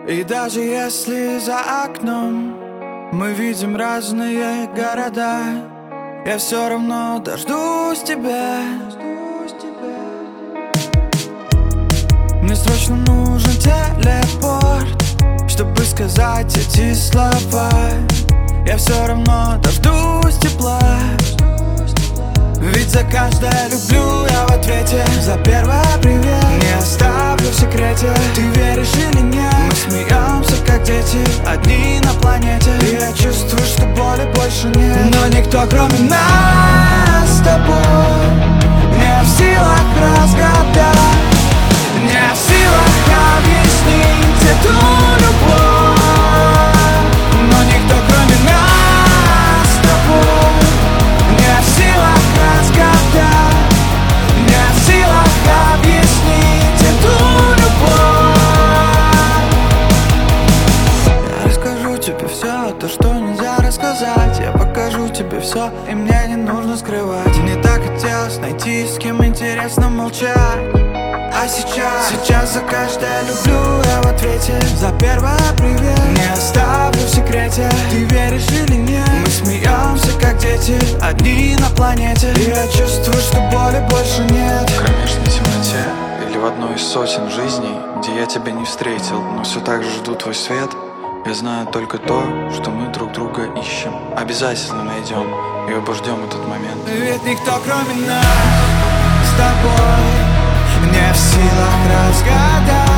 И даже если за окном мы видим разные города, я все равно дождусь тебя. Мне срочно нужен телепорт, чтобы сказать эти слова. Я все равно дождусь тепла. Ведь за каждое люблю я в ответе, за первое привет не оставлю в секрете. Ты веришь или нет? Мы смеемся как дети, одни на планете. И я чувствую, что боли больше нет. Но никто кроме нас с тобой не в силах разгадать, не в силах объяснить эту любовь. Но никто кроме нас с тобой не в силах разгадать, не в силах объяснить эту любовь. Я расскажу тебе все то, что нельзя рассказать. Я покажу тебе все, и мне не нужно скрывать. Мне так хотелось найти, с кем интересно молчать. А сейчас за каждое люблю я в ответе, за первое привет не оставлю в секрете. Ты веришь или нет? Мы смеемся как дети, одни на планете. И я чувствую, что боли больше нет. В кромешной темноте или в одной из сотен жизней, где я тебя не встретил, но все так же жду твой свет, я знаю только то, что мы друг друга ищем. Обязательно найдем и обождем этот момент. Ведь никто кроме нас с тобой не в силах разгадать,